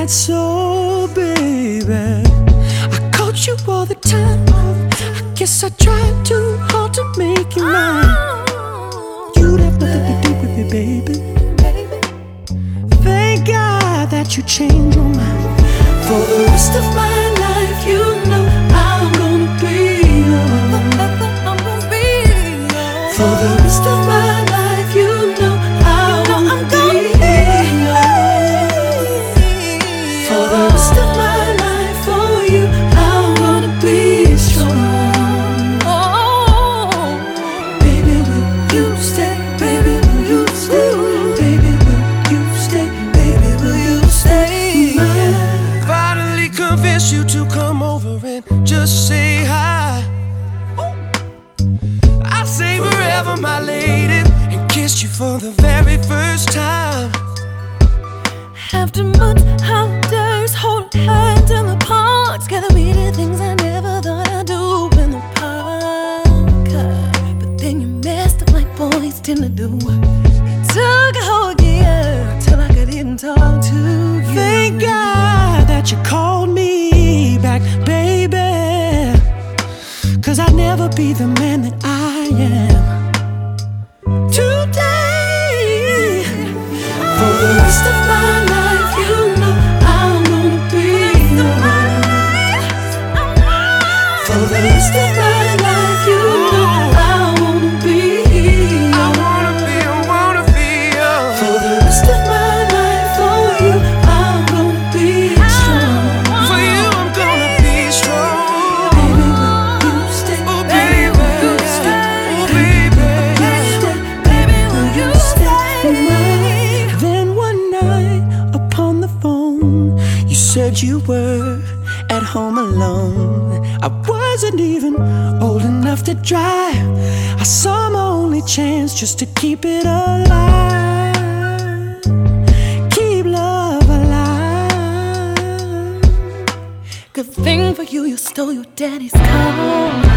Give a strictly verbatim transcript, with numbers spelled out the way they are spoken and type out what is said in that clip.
that so, baby. I called you all the time. I guess I tried too hard to make you mine. You'd have nothing to do with me, baby. Thank God that you changed your mind. For the rest of my life, you know I'm gonna be yours. For the rest of my life, you know I'm gonna be yours. For the rest of my life, for you, I'm gonna be strong. Baby, will you stay? Baby, will you stay? Baby, will you stay? Baby, will you stay? Finally convince you to come over and just say hi. I'll say forever, my lady, and kiss you for the very first time. After months, holidays, holding hands in the park, together we did things I never thought I'd do in the park. But then you messed up like boys tend to do. It took a whole year till I could even talk to you. Thank God that you called me back, baby. Cause I'd never be the man that I am today. For the rest of my life, you know I'm gonna be yours. For the rest of my life, you know I wanna be yours. I wanna be, I wanna be yours. For the rest of my life, for you, I'm gonna be strong. For you, I'm gonna be strong. Baby, will you stay? Oh, baby, will you stay? oh, baby. Baby, will you stay? Then one night upon the phone, you said you were at home alone. I wasn't even old enough to drive. I saw my only chance just to keep it alive. Keep love alive. Good thing for you, you stole your daddy's car.